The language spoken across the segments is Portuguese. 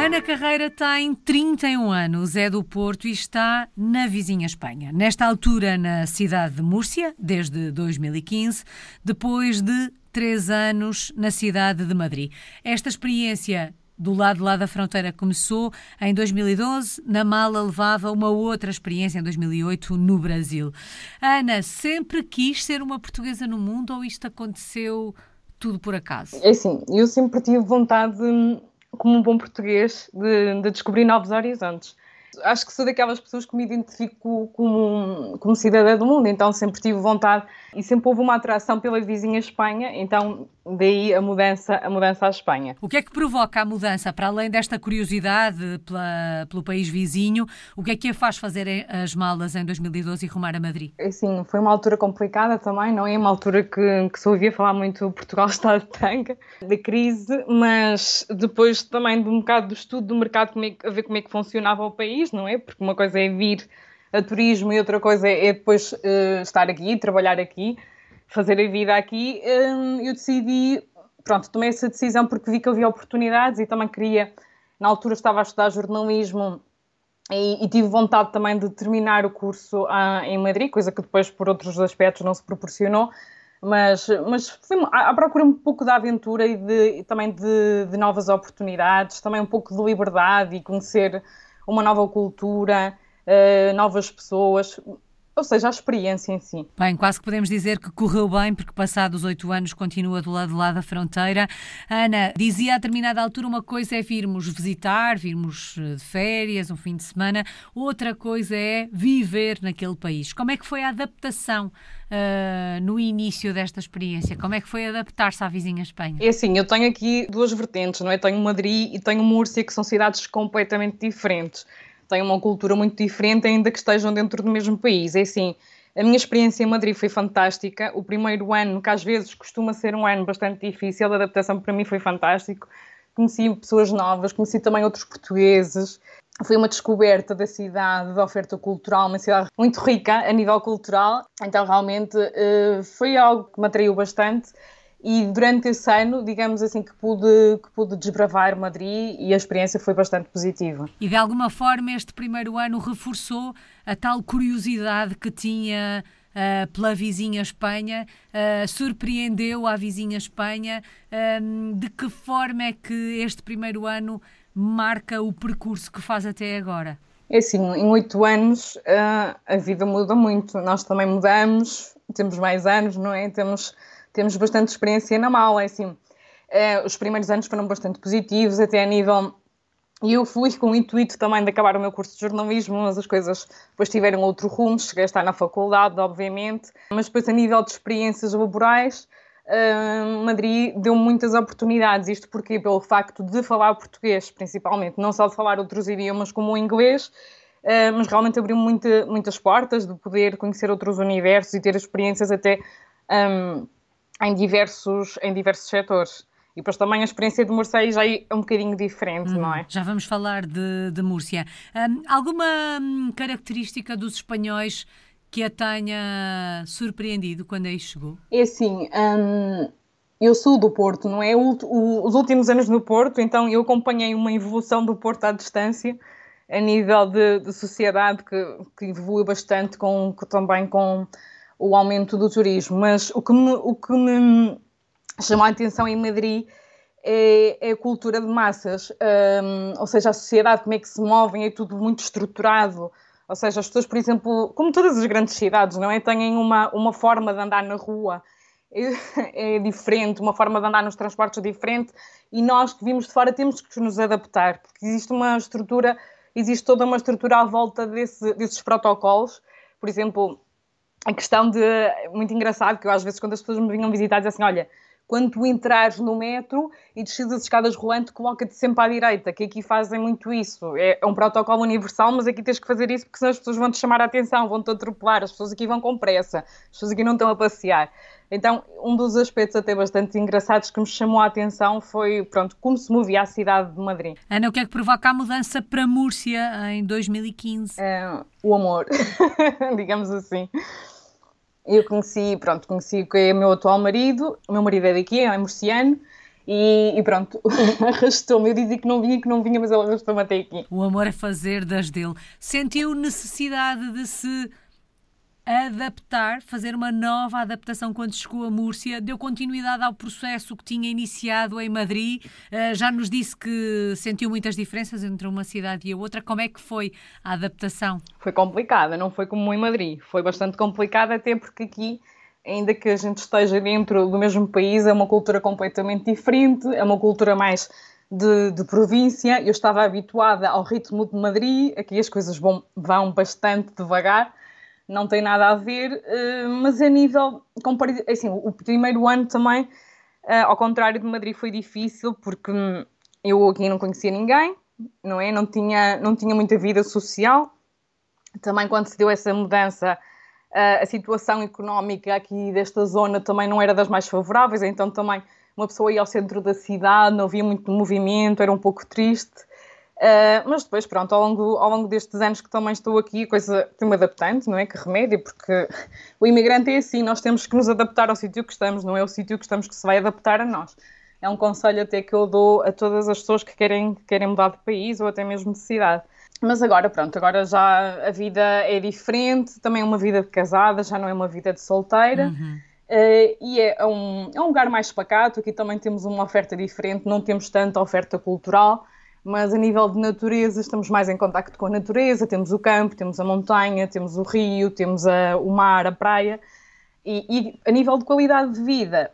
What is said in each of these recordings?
Ana Carreira tem 31 anos, é do Porto e está na vizinha Espanha. Nesta altura na cidade de Múrcia, desde 2015, depois de 3 anos na cidade de Madrid. Esta experiência do lado de lá da fronteira começou em 2012, na mala levava uma outra experiência em 2008 no Brasil. Ana, sempre quis ser uma portuguesa no mundo ou isto aconteceu tudo por acaso? É assim, eu sempre tive vontade, como um bom português, de descobrir novos horizontes. Acho que sou daquelas pessoas que me identifico como cidadã do mundo, então sempre tive vontade e sempre houve uma atração pela vizinha Espanha, então daí a mudança à Espanha. O que é que provoca a mudança? Para além desta curiosidade pelo país vizinho, o que é que a faz fazer as malas em 2012 e rumar a Madrid? Assim, foi uma altura complicada também, não é? Uma altura que se ouvia falar muito Portugal está de tanga, da crise, mas depois também de um bocado do estudo do mercado, a ver como é que funcionava o país, não é? Porque uma coisa é vir a turismo e outra coisa é depois estar aqui, trabalhar aqui, fazer a vida aqui. Eu decidi, tomei essa decisão porque vi que havia oportunidades e também queria, na altura estava a estudar jornalismo e tive vontade também de terminar o curso em Madrid, coisa que depois por outros aspectos não se proporcionou, mas fui à procura um pouco da aventura e também de novas oportunidades, também um pouco de liberdade e conhecer uma nova cultura, novas pessoas, ou seja, a experiência em si. Bem, quase que podemos dizer que correu bem, porque passados 8 anos continua do lado de lá da fronteira. Ana, dizia a determinada altura, uma coisa é virmos visitar, virmos de férias, um fim de semana, outra coisa é viver naquele país. Como é que foi a adaptação no início desta experiência? Como é que foi adaptar-se à vizinha Espanha? É assim, eu tenho aqui duas vertentes, não é? Tenho Madrid e tenho Múrcia, que são cidades completamente diferentes. Têm uma cultura muito diferente, ainda que estejam dentro do mesmo país. É assim, a minha experiência em Madrid foi fantástica. O primeiro ano, que às vezes costuma ser um ano bastante difícil, a adaptação para mim foi fantástico. Conheci pessoas novas, conheci também outros portugueses. Foi uma descoberta da cidade, da oferta cultural, uma cidade muito rica a nível cultural. Então, realmente, foi algo que me atraiu bastante. E durante esse ano, digamos assim, que pude desbravar Madrid e a experiência foi bastante positiva. E de alguma forma este primeiro ano reforçou a tal curiosidade que tinha pela vizinha Espanha, surpreendeu a vizinha Espanha. De que forma é que este primeiro ano marca o percurso que faz até agora? É assim, em 8 anos a vida muda muito, nós também mudamos, temos mais anos, não é? Temos bastante experiência na mala, é assim, os primeiros anos foram bastante positivos, até a nível... E eu fui com o intuito também de acabar o meu curso de jornalismo, mas as coisas depois tiveram outro rumo, cheguei a estar na faculdade, obviamente, mas depois a nível de experiências laborais, Madrid deu muitas oportunidades, isto porque pelo facto de falar português, principalmente, não só de falar outros idiomas como o inglês, mas realmente abriu muitas portas de poder conhecer outros universos e ter experiências até... em diversos setores. E depois também a experiência de Marseille já é um bocadinho diferente, não é? Já vamos falar de Múrcia. Alguma característica dos espanhóis que a tenha surpreendido quando aí chegou? É assim, eu sou do Porto, não é? Os últimos anos no Porto, então eu acompanhei uma evolução do Porto à distância, a nível de sociedade que evoluiu bastante também com o aumento do turismo, mas o que me chamou a atenção em Madrid é a cultura de massas, ou seja, a sociedade, como é que se movem, é tudo muito estruturado, ou seja, as pessoas, por exemplo, como todas as grandes cidades, não é? Têm uma forma de andar na rua, é diferente, uma forma de andar nos transportes diferente, e nós que vimos de fora temos que nos adaptar, porque existe toda uma estrutura à volta desses protocolos, por exemplo... A questão muito engraçado, que eu às vezes quando as pessoas me vinham visitar dizem assim, olha, quando tu entrares no metro e desces as escadas rolantes, coloca-te sempre à direita, que aqui fazem muito isso. É um protocolo universal, mas aqui tens que fazer isso porque senão as pessoas vão-te chamar a atenção, vão-te atropelar, as pessoas aqui vão com pressa, as pessoas aqui não estão a passear. Então, um dos aspectos até bastante engraçados que me chamou a atenção foi, como se movia a cidade de Madrid. Ana, o que é que provoca a mudança para Múrcia em 2015? O amor, digamos assim. Eu conheci que é o meu atual marido, o meu marido é daqui, é murciano, e pronto, arrastou-me. Eu dizia que não vinha, mas ele arrastou-me até aqui. O amor a fazer das dele. Sentiu necessidade de se adaptar, fazer uma nova adaptação quando chegou a Múrcia? Deu continuidade ao processo que tinha iniciado em Madrid? Já nos disse que sentiu muitas diferenças entre uma cidade e a outra. Como é que foi a adaptação? Foi complicada, não foi como em Madrid. Foi bastante complicada, até porque aqui, ainda que a gente esteja dentro do mesmo país, é uma cultura completamente diferente, é uma cultura mais de província. Eu estava habituada ao ritmo de Madrid, aqui as coisas vão bastante devagar, não tem nada a ver, mas a nível, assim, o primeiro ano também, ao contrário de Madrid, foi difícil, porque eu aqui não conhecia ninguém, não é? Não tinha muita vida social. Também quando se deu essa mudança, a situação económica aqui desta zona também não era das mais favoráveis, então também uma pessoa ia ao centro da cidade, não havia muito movimento, era um pouco triste. Mas depois, pronto, ao longo destes anos que também estou aqui, a coisa tem-me adaptante, não é? Que remédio, porque o imigrante é assim, nós temos que nos adaptar ao sítio que estamos, não é o sítio que estamos que se vai adaptar a nós. É um conselho até que eu dou a todas as pessoas que querem mudar de país ou até mesmo de cidade. Mas agora, pronto, agora já a vida é diferente, também é uma vida de casada, já não é uma vida de solteira. E é um lugar mais pacato, aqui também temos uma oferta diferente, não temos tanta oferta cultural, mas a nível de natureza estamos mais em contacto com a natureza, temos o campo, temos a montanha, temos o rio, temos o mar, a praia, e a nível de qualidade de vida,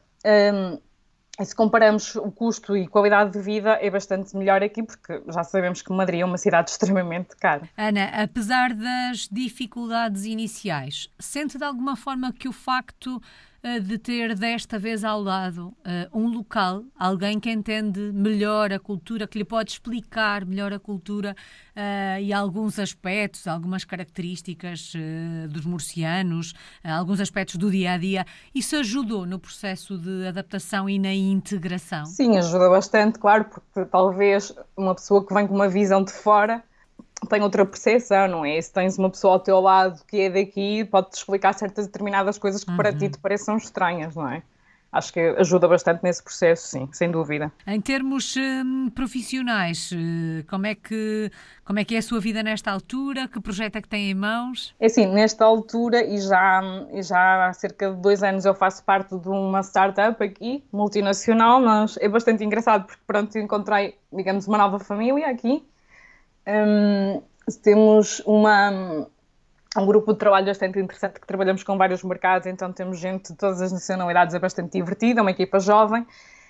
se comparamos o custo e qualidade de vida, é bastante melhor aqui, porque já sabemos que Madrid é uma cidade extremamente cara. Ana, apesar das dificuldades iniciais, sente de alguma forma que o facto de ter desta vez ao lado um local, alguém que entende melhor a cultura, que lhe pode explicar melhor a cultura e alguns aspectos, algumas características dos murcianos, alguns aspectos do dia-a-dia, isso ajudou no processo de adaptação e na integração? Sim, ajuda bastante, claro, porque talvez uma pessoa que vem com uma visão de fora tem outra percepção, não é? Se tens uma pessoa ao teu lado que é daqui, pode-te explicar certas determinadas coisas que para ti te pareçam estranhas, não é? Acho que ajuda bastante nesse processo, sim, sem dúvida. Em termos profissionais, como é que é a sua vida nesta altura? Que projeto é que tem em mãos? É assim, nesta altura e já há cerca de 2 anos eu faço parte de uma startup aqui, multinacional, mas é bastante engraçado porque pronto, encontrei, digamos, uma nova família aqui. Temos um grupo de trabalho bastante interessante que trabalhamos com vários mercados, então temos gente de todas as nacionalidades, é bastante divertido, é uma equipa jovem,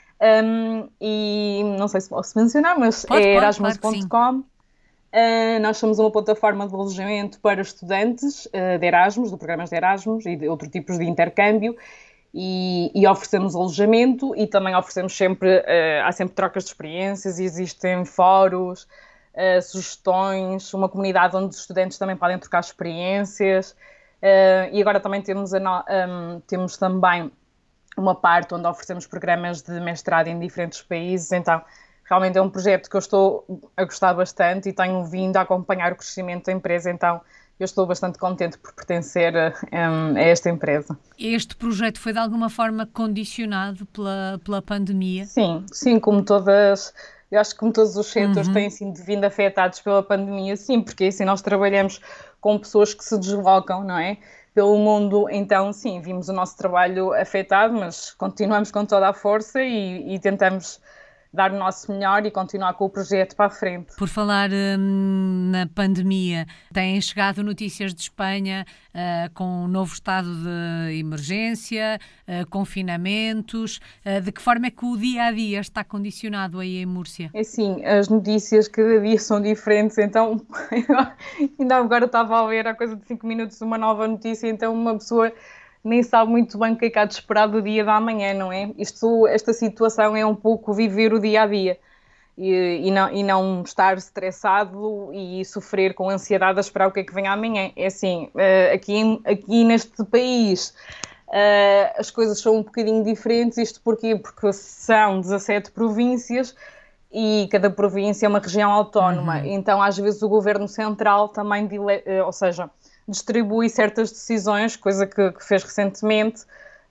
e não sei se posso mencionar, mas é Erasmus.com. Claro, nós somos uma plataforma de alojamento para estudantes de Erasmus, de programas de Erasmus e de outros tipos de intercâmbio, e oferecemos alojamento e também oferecemos há sempre trocas de experiências, existem fóruns, sugestões, uma comunidade onde os estudantes também podem trocar experiências, e agora também temos também uma parte onde oferecemos programas de mestrado em diferentes países, então realmente é um projeto que eu estou a gostar bastante e tenho vindo a acompanhar o crescimento da empresa, então eu estou bastante contente por pertencer a esta empresa. Este projeto foi de alguma forma condicionado pela pandemia? Sim, como todas... Eu acho que como todos os setores têm sido vindo afetados pela pandemia, sim, porque assim nós trabalhamos com pessoas que se deslocam, não é? Pelo mundo, então sim, vimos o nosso trabalho afetado, mas continuamos com toda a força e tentamos dar o nosso melhor e continuar com o projeto para a frente. Por falar na pandemia, têm chegado notícias de Espanha com um novo estado de emergência, confinamentos. De que forma é que o dia-a-dia está condicionado aí em Múrcia? É assim, as notícias cada dia são diferentes, então ainda agora estava a ler há coisa de 5 minutos uma nova notícia, então uma pessoa nem sabe muito bem o que é que há de esperar do dia da manhã, não é? Esta situação é um pouco viver o dia-a-dia e não estar estressado e sofrer com ansiedade a esperar o que é que vem amanhã. É assim, aqui neste país as coisas são um bocadinho diferentes, isto porquê? Porque são 17 províncias e cada província é uma região autónoma, então às vezes o governo central também, distribui certas decisões, coisa que fez recentemente,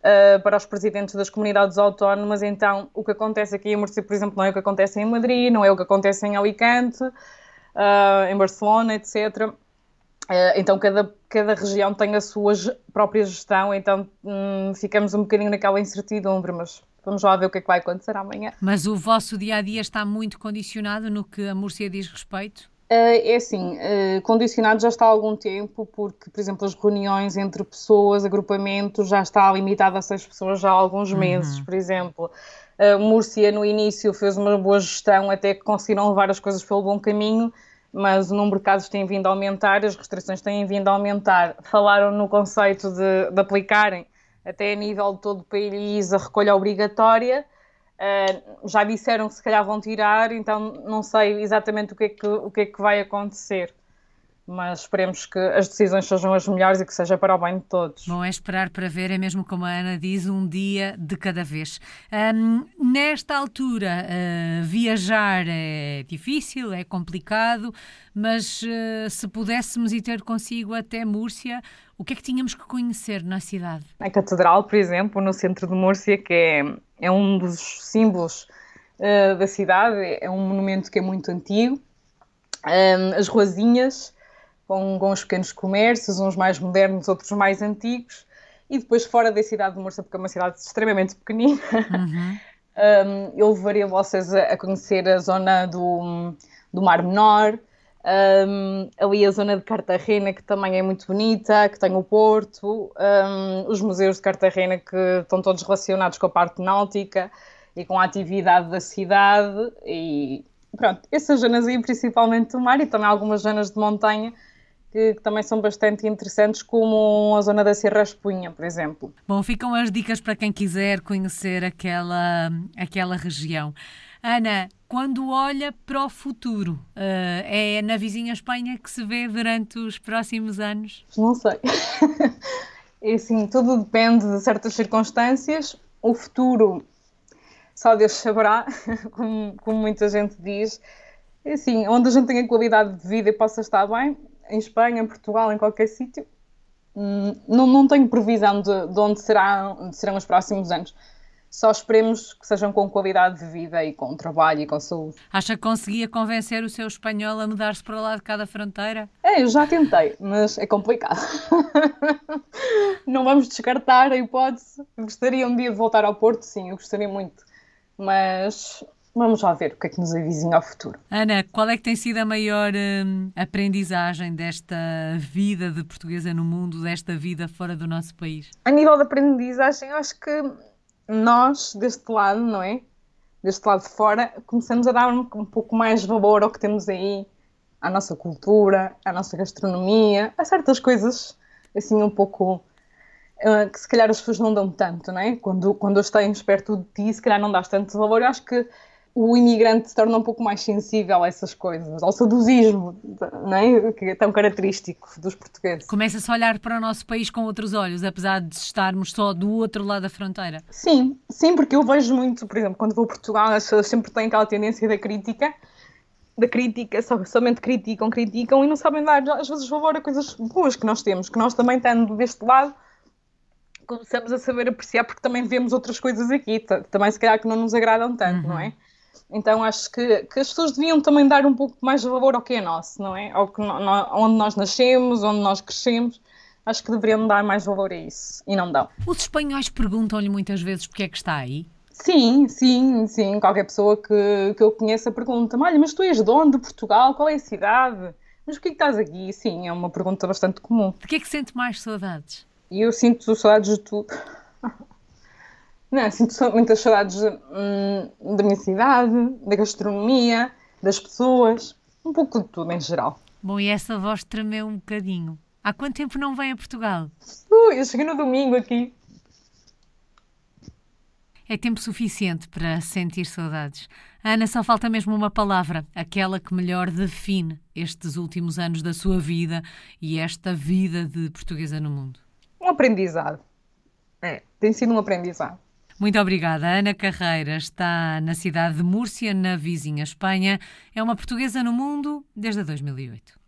para os presidentes das comunidades autónomas. Então, o que acontece aqui em Múrcia, por exemplo, não é o que acontece em Madrid, não é o que acontece em Alicante, em Barcelona, etc. Então, cada região tem a sua própria gestão, então ficamos um bocadinho naquela incertidumbre, mas vamos lá ver o que é que vai acontecer amanhã. Mas o vosso dia-a-dia está muito condicionado no que a Múrcia diz respeito? É assim, condicionado já está há algum tempo, porque, por exemplo, as reuniões entre pessoas, agrupamentos, já está limitado a 6 pessoas já há alguns meses, por exemplo. Múrcia, no início, fez uma boa gestão, até que conseguiram levar as coisas pelo bom caminho, mas o número de casos tem vindo a aumentar, as restrições têm vindo a aumentar. Falaram no conceito de aplicarem, até a nível de todo o país, a recolha obrigatória. Já disseram que se calhar vão tirar, então não sei exatamente o que é que vai acontecer. Mas esperemos que as decisões sejam as melhores e que seja para o bem de todos. Bom, é esperar para ver, é mesmo como a Ana diz, um dia de cada vez. Nesta altura, viajar é difícil, é complicado, mas se pudéssemos ir ter consigo até Múrcia, o que é que tínhamos que conhecer na cidade? A Catedral, por exemplo, no centro de Múrcia, que é um dos símbolos da cidade, é um monumento que é muito antigo. As ruazinhas, com os pequenos comércios, uns mais modernos, outros mais antigos, e depois fora da cidade de Múrcia, porque é uma cidade extremamente pequenina, eu levaria vocês a conhecer a zona do Mar Menor, ali a zona de Cartagena, que também é muito bonita, que tem o Porto, os museus de Cartagena, que estão todos relacionados com a parte náutica e com a atividade da cidade, e pronto, essas zonas aí, principalmente do mar, e também algumas zonas de montanha, que também são bastante interessantes, como a zona da Serra Espunha, por exemplo. Bom, ficam as dicas para quem quiser conhecer aquela região. Ana, quando olha para o futuro, é na vizinha Espanha que se vê durante os próximos anos? Não sei. E assim, tudo depende de certas circunstâncias. O futuro só Deus saberá, como muita gente diz. E assim, onde a gente tenha qualidade de vida e possa estar bem, em Espanha, em Portugal, em qualquer sítio, não tenho previsão de onde serão os próximos anos. Só esperemos que sejam com qualidade de vida e com trabalho e com saúde. Acha que conseguia convencer o seu espanhol a mudar-se para lá de cada fronteira? Eu já tentei, mas é complicado. Não vamos descartar a hipótese. Gostaria um dia de voltar ao Porto, sim, eu gostaria muito. Mas vamos lá ver o que é que nos avizinha ao futuro. Ana, qual é que tem sido a maior aprendizagem desta vida de portuguesa no mundo, desta vida fora do nosso país? A nível de aprendizagem, eu acho que nós, deste lado, não é? Deste lado de fora, começamos a dar um pouco mais valor ao que temos aí, à nossa cultura, à nossa gastronomia, a certas coisas, assim, um pouco que se calhar as pessoas não dão tanto, não é? Quando estás perto de ti, se calhar não dás tanto valor. Eu acho que o imigrante se torna um pouco mais sensível a essas coisas, ao saudosismo, não é? Que é tão característico dos portugueses. Começa-se a olhar para o nosso país com outros olhos, apesar de estarmos só do outro lado da fronteira. Sim, porque eu vejo muito, por exemplo, quando vou a Portugal, as pessoas sempre têm aquela tendência da crítica, somente criticam e não sabem dar, às vezes, valor a coisas boas que nós temos, que nós também, estando deste lado, começamos a saber apreciar, porque também vemos outras coisas aqui, também se calhar que não nos agradam tanto, não é? Então acho que as pessoas deviam também dar um pouco mais de valor ao que é nosso, não é? Onde nós nascemos, onde nós crescemos. Acho que deveriam dar mais valor a isso, e não dão. Os espanhóis perguntam-lhe muitas vezes porque é que está aí? Sim. Qualquer pessoa que eu conheça pergunta-me: olha, mas tu és de onde? De Portugal? Qual é a cidade? Mas porquê que estás aqui? Sim, é uma pergunta bastante comum. De que é que sente mais saudades? E eu sinto saudades de tudo. Não, sinto muitas saudades da minha cidade, da gastronomia, das pessoas, um pouco de tudo em geral. Bom, e essa voz tremeu um bocadinho. Há quanto tempo não vem a Portugal? Eu cheguei no domingo aqui. É tempo suficiente para sentir saudades. Ana, só falta mesmo uma palavra, aquela que melhor define estes últimos anos da sua vida e esta vida de portuguesa no mundo. Um aprendizado. Tem sido um aprendizado. Muito obrigada. Ana Carreira está na cidade de Múrcia, na vizinha Espanha. É uma portuguesa no mundo desde 2008.